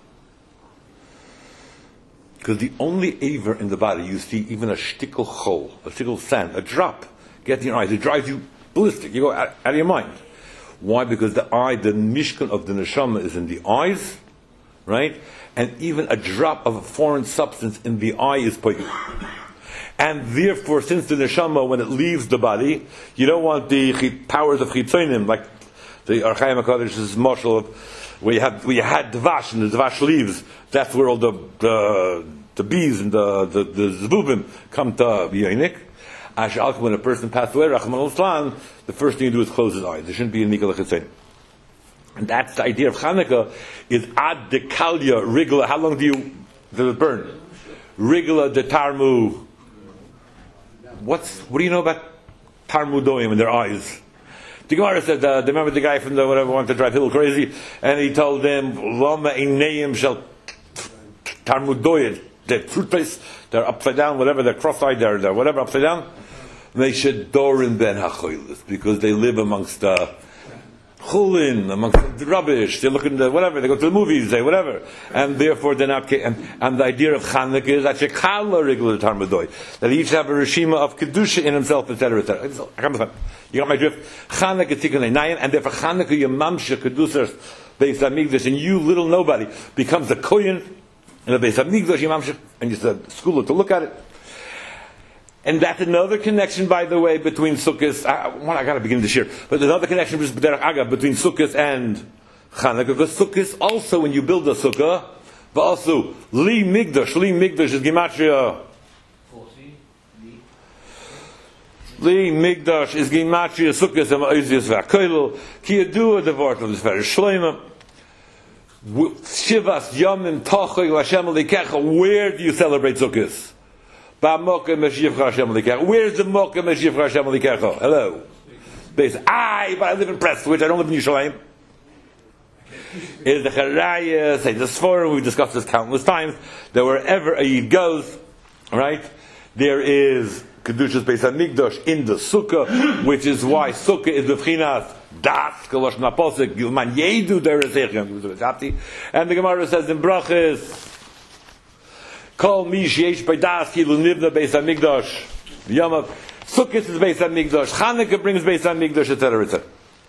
Because the only aver in the body you see, even a shtickle chol, a shtickle sand, a drop, get in your eyes. It drives you ballistic. You go out, out of your mind. Why? Because the eye, the mishkan of the neshama is in the eyes, right? And even a drop of a foreign substance in the eye is poison. And therefore, since the neshama, when it leaves the body, you don't want the powers of chitzonim, like the Archaim HaKadosh's marshal of where you have where you had dvash and the dvash leaves. That's where all the the, the bees and the the, the zbubim come to Yonik. Ashal, when a person passed away, Rahman al-Islam, the first thing you do is close his eyes. There shouldn't be a nikal chitzonim. And that's the idea of Chanukah. Is ad dekalya rigla. How long do you does it burn? Rigla de tarmu. What's what do you know about tarmudoim in their eyes? The Gemara said, uh, remember the guy from the whatever wanted to drive Hill crazy, and he told them, Lama ineim shall tarmudoyed, their toothpaste, they're upside down, whatever, they're cross-eyed, they're, they're whatever, upside down. They should dorin ben hachoilis, because they live amongst the uh, chulin, amongst the rubbish, they look in the whatever, they go to the movies, they whatever, and therefore they're not, and, and the idea of Chanukah is that shekala regular tarmudoy, that he each have a reshima of kedusha in himself, et cetera, et cetera. You got my drift? Chanukah tikkun einayim, and therefore Chanukah yamamsha kedusas Beis Hamikdash, and you little nobody becomes a kohen in the Beis Hamikdash yamamsha, and you said school to look at it. And that's another connection, by the way, between Sukkot. I, well, I got to begin this year, but there's another connection between Sukkot and Chanukah, because Sukkot also, when you build a sukkah, but also Li Migdash. Li Migdash is Gematria. Li Migdash is Gematria Sukkot and Ma'ozias V'Akoilel. Ki Yadua Devort of the Sfer Shloima. Shivas Yomim Tochoy L'Hashem L'Ikecha. Where do you celebrate Sukkot? Where's the Mocha Meshivcha Hashem L'Ikecha? Hello. Base. I, but I live in Prestwich. I don't live in Yerushalayim. Is the Charaya, say the Sforim, we've discussed this countless times, that wherever a Yid goes, right, there is Kedushas Beis HaMikdash in the Sukkah, which is why Sukkah is the B'chinas Das, Kolosh Naposik, Gilman Yedu Deresechem, and the Gemara says in Brachis, Kol Mi Sheyesh B'das Kilu Nivna Beis HaMikdash, Yamav, Sukkah is Beis HaMikdash, Chanukah brings Beis HaMikdash, et cetera, et cetera.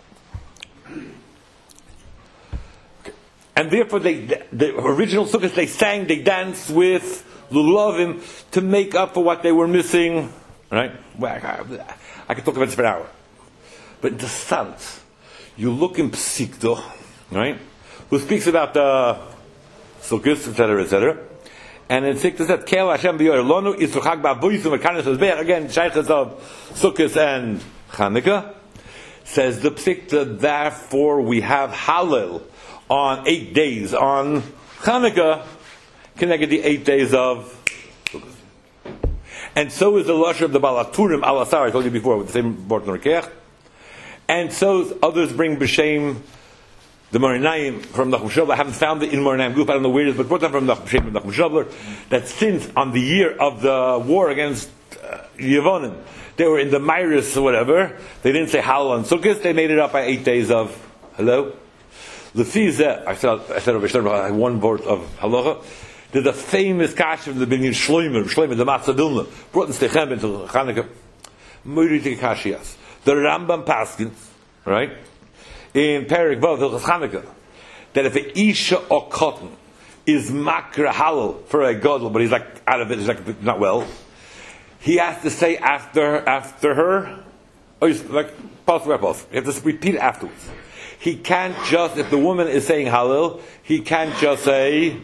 And therefore, they, the, the original sukkahs, they sang, they danced with lulavim to make up for what they were missing. Right? Well, I, I could talk about this for an hour. But in the sense, you look in Psikto, right? Who speaks about the sukkahs, et cetera, et cetera. And in Psikto said, Kel Hashem b'yor lonu yisruchak ba'avoyisum v'kanis hazbeach. Again, shaykhs of sukkahs and Chanukah. Says the Psikto, therefore we have Hallel on eight days on Chanukah, connected the eight days of Sukkot. And so is the Lashon of the Balaturim Alasar, I told you before, with the same Bort Norkech. And so others bring B'Shem, the Morinayim from Nachum Shobler. I haven't found it in Morinayim group, I don't know where it is, but brought them from Nachum Shem and Nachum Shobler, that since on the year of the war against uh, Yevonim, they were in the Myris or whatever, they didn't say Halal on Sukkot, they made it up by eight days of, hello? Lefiza, I said, I said over here, one word of halacha. There's a famous kasha of the Binyan Shloimer, Shloimer, the Matzah Dilna, brought in Stechem into Chanukah. Muriti Kashias. The Rambam Paskins, right? In Perik Vav, Hilchas Chanukah, that if a Isha or cotton is makra halal for a gadol, but he's like out of it, he's like not well, he has to say after after her, or he's like pulse by pulse. You have to repeat it afterwards. He can't just, if the woman is saying Halil, he can't just say,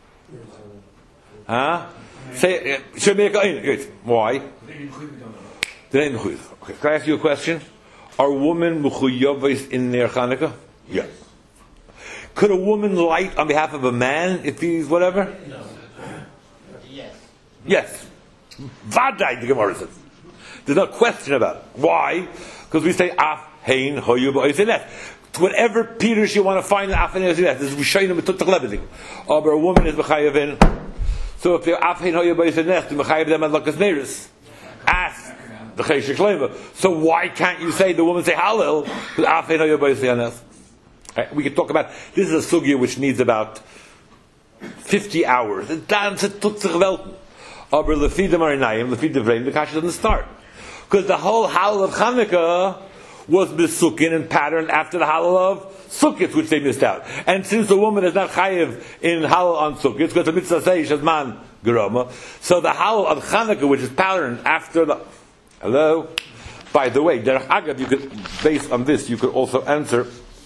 huh? Say, should make a, why? Okay, can I ask you a question? Are women mechuyavos in their Chanukah? Yeah. Could a woman light on behalf of a man if he's whatever? No. Yes. Yes. Vadai, the Gemara says. There's no question about it. Why? Because we say, af, hein, hoyu, ba'oisenet. Whatever Peter you want to find in Afin Yosineh, this is Rishayim and Tutach. Or a woman is Mechayavin. So if they're Afin Hoya Yosineh, to Mechayav them at Lakas Neris. Ask the Cheshik Lema. So why can't you say the woman say Hallel with Afin Hoya Yosineh? We can talk about, this is a sugya which needs about fifty hours. It's dance at Tutach Welten. Aber Lefid Marinayim, Lefid Devreim, the Kasha doesn't start. Because the whole Hallel of Chanukah was B'Sukkin and patterned after the Halal of Sukkot, which they missed out. And since the woman is not chayiv in Halal on Sukkot, because the mitzvah says Shazman Geroma, so the Halal of Chanukah, which is patterned after the... Hello? By the way, Derech Agav, you could, based on this, you could also answer...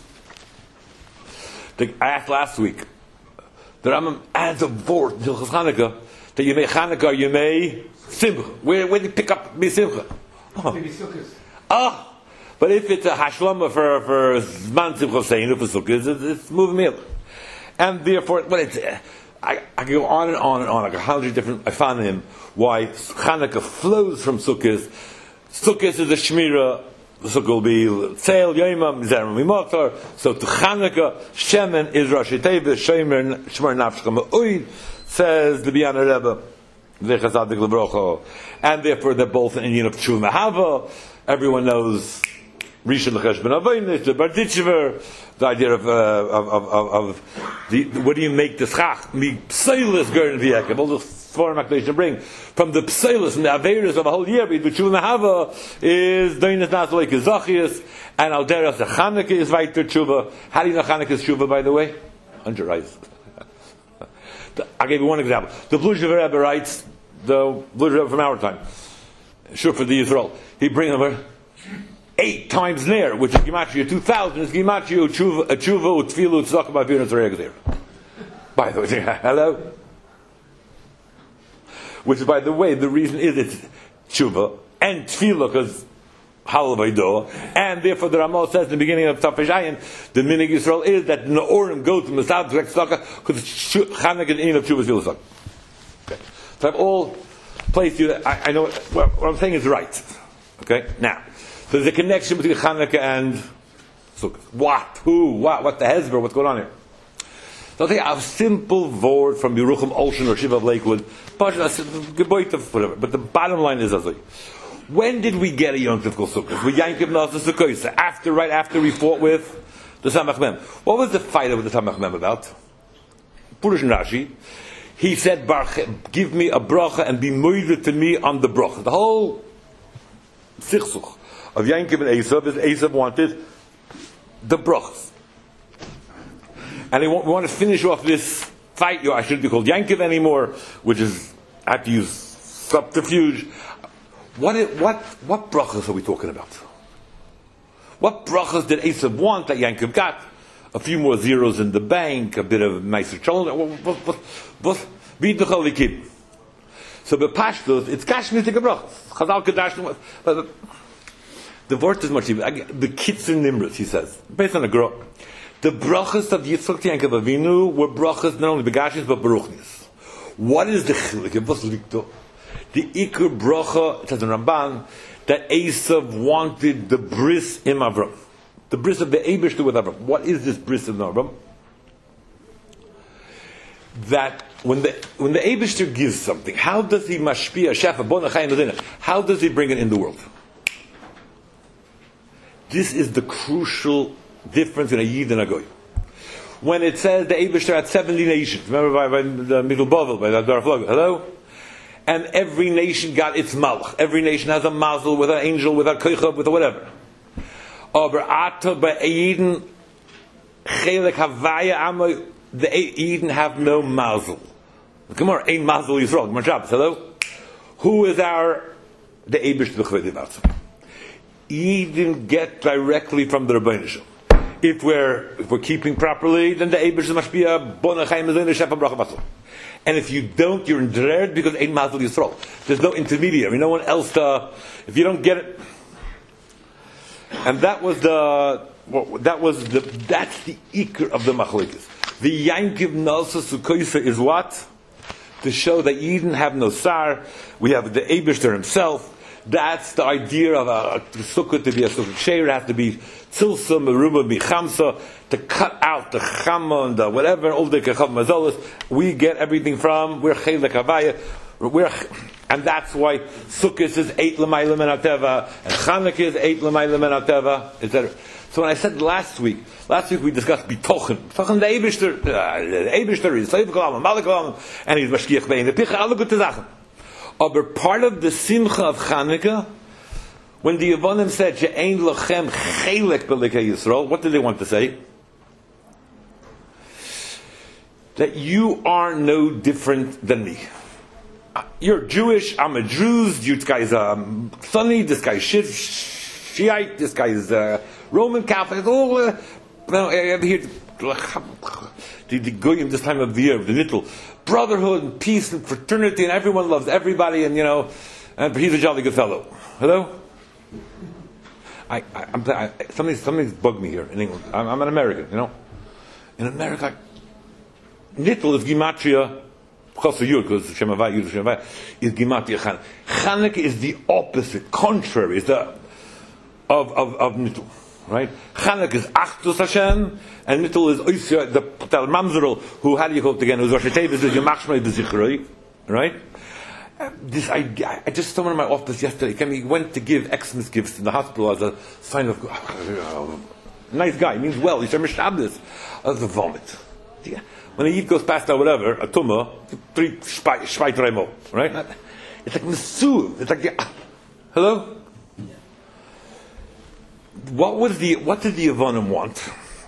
The, I asked last week, the Rambam adds a word to Chanukah, that you may Chanukah, you may Simcha. Where, where do you pick up me Simcha? Oh. Oh. But if it's a hashlama for for zman simcha seinu for sukkahs, it's, it's moving me. And therefore, but it's I, I go on and on and on like a hundred different. I found him why Chanukah flows from sukkahs. Sukkahs is a shmira. The sukkah will be tzeil yoimam zerim mimotar. So to Chanukah, shemen is Rashi Tevis shemer shmar nafshcha ma'uid, says the Biyana Rebbe, v'chasadik lebrocho, and therefore they're both an Indian of tshuva mahava. Everyone knows. Rishon l'cheshbon avonis, the Barditchever, the idea of, uh, of, of, of, of the, what do you make the schach? Mi pseilis gern v'yekev, all the foreign activation bring. From the pseilis and the averis of a whole year, the tshuva hava is doinis nasalek zachias, and al derech the Chanukah is weiter tshuva. How do you know Chanukah is tshuva, by the way? Hundred eyes. I'll give you one example. The Bluzhev Rebbe writes, the Bluzhev Rebbe from our time, Sure, for the Israel. He bring over eight times near, which is Gematria two thousand, is Gematria Tshuva, Tshuva, Utfilu, Tzakah, Bavir, and there. By the way, hello? Which is, by the way, the reason is it's Tshuva and Tfilah, because Halavaido, and therefore the Ramah says in the beginning of Tafish Ayin, the Minig Yisrael is that Na'orim go to Masad to Tzedakah because Chanukah and Ein of Tshuva Tfilah. Okay, so I've all placed you. I, I know what, what I'm saying is right. Okay, now so there's a connection between Chanukah and Sukkot. What? Who? What? What the Hezbollah? What's going on here? So I'll tell you a simple word from Yerucham Olshan or Shiva of Lakewood, but the bottom line is as when did we get a Yom Tov called Sukkot? We Yankiv Nasa Sukkot. After, right after we fought with the Samach Mem. What was the fight with the Samach Mem about? Purush Rashi. He said, give me a bracha and be moided to me on the bracha. The whole sichsuch of Yankiv and Esav is Esav wanted the brachas. And we want, we want to finish off this fight. I shouldn't be called Yankiv anymore, which is, I have to use subterfuge. What, is, what, what brachas are we talking about? What brachas did Esav want that Yankiv got? A few more zeros in the bank, a bit of nicer children. Beat the Holy Kid. So the Pashtos, it's Kashmir Tika brachas. Chazal Kadash. But the word is much even. The Kitzur Nimrus, he says, based on a girl. The brachas of Yitzchak Yankov Avinu were brachas not only begashis but baruchnis. What is the chilik? The Iker bracha, it says in Ramban, that Esav wanted the bris in Avram. The bris of the Eibishter with Avram. What is this bris of Avram? That when the when the Eibishter gives something, how does he mashpia shefa bona chayim l'dina? How does he bring it in the world? This is the crucial difference in a Yid and a Goy. When it says the Eibishter had seventy nations, remember by, by the Middle Bavel, by the Darf Logo, hello? And every nation got its malach. Every nation has a mazel with an angel, with a koichab, with a whatever. Aber ata by Eden, chelek havaya amoy, the Eden have no mazel. Come on, ain't mazel Yisrael. Come on, Shabbos, hello? Who is our, the Eibishter b'chvedi about? Eden get directly from the Rebbeinu Shalom. If we're if we're keeping properly, then the Eibishter must be a bona chayim l'dina shefa bracha basel. And if you don't, you're in dread because ain't mazel Yisrael. There's no intermediary, no one else to. If you don't get it, and that was the well, that was the that's the ikar of the machlokes. The Yankiv Nasa Sukoisa is what? To show that Eden have no sar. We have the Eibishter himself. That's the idea of a, a sukkah to be a sukkah sheir. It has to be tzilsa, meruma, michamsa, to cut out the chama and the whatever, all the kechav mazolas. We get everything from, we're chelek havaya, we're, and that's why sukkah is eight l'mayla men ateva, and Chanukah is eight l'mayla men ateva, et cetera. So when I said last week, last week we discussed bitochen. Bitochen the Eibishter, uh, the Eibishter is Seiv Kolam, Malach Kolam, and he's Mashkiach Bein, the Picha, all good Sachen. But part of the simcha of Chanukah, when the Yevonim said she'ein lochem chelek b'likei Yisrael, what did they want to say? That you are no different than me. You're Jewish, I'm a Druze, this guy is a Sunni, this guy is Shiite, this guy is a Roman Catholic. All, uh, now, I ever hear the, the goyim this time of the year, the nittel, brotherhood and peace and fraternity, and everyone loves everybody, and you know, and he's a jolly good fellow. Hello? I, I, I'm, I, something's, something's bugged me here in England. I'm, I'm an American, you know. In America, nittel is gematria chasuyur, because Shem Havai, Yud Shem Havai, is gematria Chanukah. Chanukah is the opposite, contrary, is the of of of nittel. Right? Chanukah is Achdus Hashem, and Nittel is Oisya, the Tal Mamzerel, who, how do you call it again, who's Rosh Hashanah, is Yamachshmai B'Zichroi. Right? Uh, this, I, I just, someone in my office yesterday, came, he went to give Xmas gifts in the hospital as a sign of, uh, nice guy, means well, he's a Mishabdis, as a vomit. Yeah. When a Yid goes past that whatever, a tumah, three Shvait Remo, right? It's like Mesuv, it's like, yeah. Hello? What was the? What did the Yevonim want?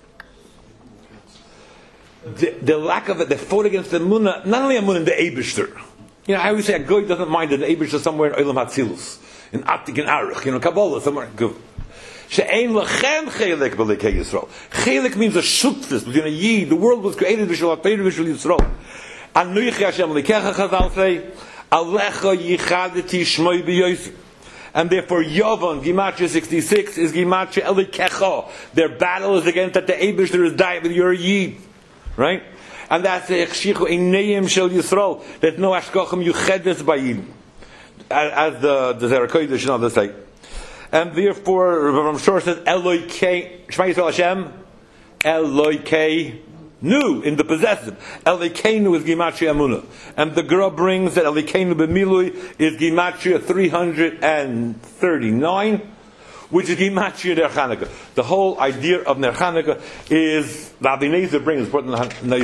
The, the lack of it. They fought against the Munah. Not only a Munah, the Eibishter. You know, I always say a guy doesn't mind that the Eibishter somewhere in Olam Hatzilus. in Atik and Aruch, you know, Kabbalah, somewhere. Good. She'ein lechem chelik b'likei Yisrael. Chelik means a shutfus between a yid. The world was created v'shel HaTorah v'shel Yisrael. Anuichi Hashem likecha, Chazal say, Alecha yichadeti shmoi b'yosef. And therefore Yavon, Gematria sixty-six, is Gematria Elikecha. Their battle is against that the Eibishter is dying with your yid. Right? And that's the Echshichu Eineim Shel Yisrael. There's no Ashkochem Yuchedes by Yid. As the, the Zerah Kodesh and others say. And therefore, Rav Shor says, Eloi Kei, Shema Yisrael Hashem, Eloi Kei Nu, in the possessive. Eloi Kei Nu is Gematria Amunah. And the Gra brings that Eloi Kei Nu B'milui is Gematria three hundred thirty-nine, which is Gematria Ner Chanukah. The whole idea of Ner Chanukah is, Rabbi Nezer brings, the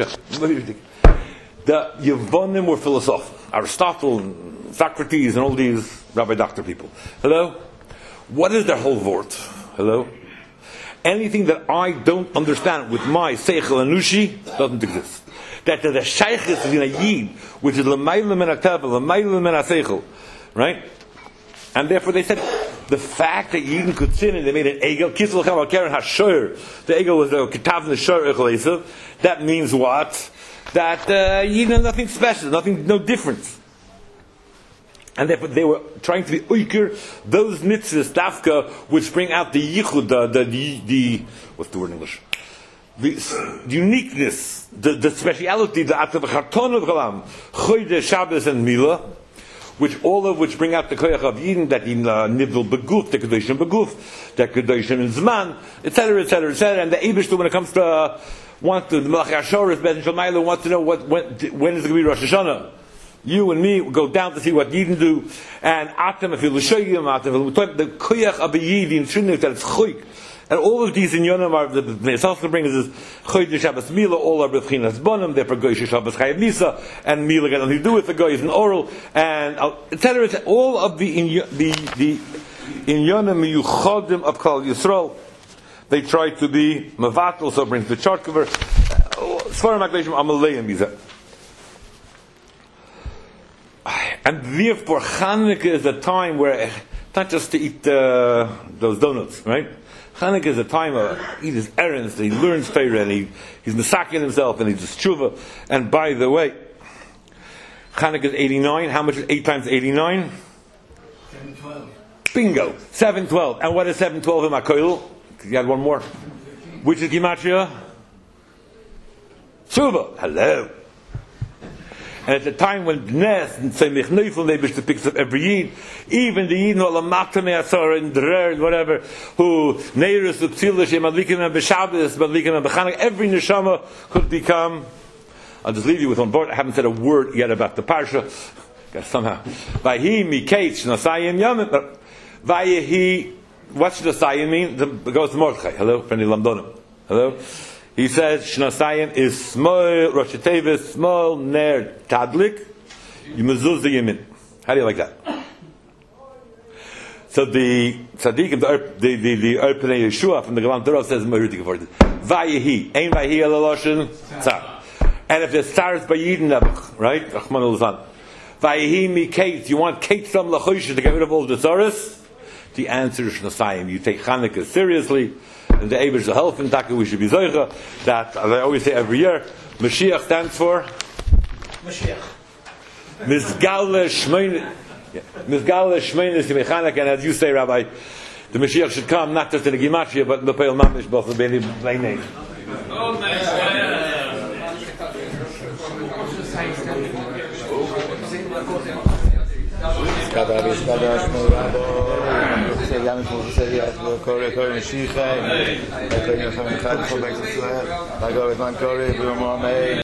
Yevonim were philosophers. Aristotle and Socrates and all these Rabbi Doctor people. Hello? What is their whole vort? Hello? Anything that I don't understand with my Seichel Anushi doesn't exist. That there's a Sheiches in a Yid, which is L'mayla min HaTeva, L'mayla min HaSeichel. Right? And therefore they said, the fact that Yidden could sin and they made an Egel, Kisel Cham Al-Keren HaShor, the Egel was a Ketav Neshor Echel, that means what? That uh, Yidden are nothing special, nothing, no difference. And therefore they were trying to be oiker those mitzvahs, dafka, which bring out the yichud, the, the, the, the, what's the word in English? The, the uniqueness, the, the speciality, the atav charton of Chalam, Chodesh, Shabbos, and Milah, which all of which bring out the koyach of Yidden, that in uh, nivdel beguf, the kedoshim beguf, the kedoshim in zman, et cetera, et cetera, et cetera. And the Eibishter, when it comes to, uh, want to, the Melech HaShor is Ben Shalmayla, wants to know what, when, when is it going to be Rosh Hashanah? You and me go down to see what Yidden do, and Atem, if you l'shoyim, Atem, the koyach of a Yid in Trinity, that it's choik. And all of these in Yonam are, the Neisachim brings is Chodesh Shabbos Mila, all are B'chinas Bonim, they're for Goyish Shabbos Chayav Nisa, and Mila got nothing to do with the Goyish and oral, and et cetera, et cetera. All of the, in, the, the, in Yonam Miyuchodim of Klal Yisrael, they try to be Mavatal, so brings the chart cover. Svarim HaKadoshim Amaleim Yizah. And therefore, Chanukah is a time where, not just to eat uh, those donuts, right? Chanukah is a time of eat his errands, he learns Torah, and he, he's masakin himself, and he does tshuva. And by the way, Chanukah is eighty-nine. How much is eight times eighty-nine? seven twelve. Bingo! seven twelve. And what is seven twelve in Makoil? You had one more. Which is Gematria? Tshuva. Hello. And at the time when Nes and Tzemich Neufel Neibishter picks up every Yid, even the Yid no Lamata Me'asar and Drer and whatever, who Neirus Uptzilish and Madlikin and B'Shabbos, Madlikin and B'Chanuk, every Neshama could become. I'll just leave you with one board. I haven't said a word yet about the Parsha. Got somehow. Vahi Miketz Nasayim Yamim. Vahi. What's Nasayim mean? The, it goes to Mordechai. Hello, friendly Lamdonim. Hello. He says Shnasayim is small, Rosh Tevis, small, ner, tadlik, yimazuz the yimin. How do you like that? So the tzaddik, the the the, the Erpenei Yeshua from the Galam Torah says Meridik for it. Vayehi, ein vayehi alaloshin tzar. And if there's tzars by Yidin Nebuch, right? Achman al-Zan. Vayehi mi kate. You want kate from lachosh to get rid of all the tzaras? The answer is Shnasayim. You take Chanukah seriously. And the Eibush will help in Taka, we should be Zoicha, that, as I always say every year, Mashiach stands for? Mashiach. Mizgale Shmein, Mizgale Shmein is Yimei, and as you say, Rabbi, the Mashiach should come not just in the Gematria, but in the Peil Mamish, both of the plain name. Kadavish Kadash Morabo, Sayam Musayas, Kore Kore Shichai, I think you're from the Kadash, I go with my Kore,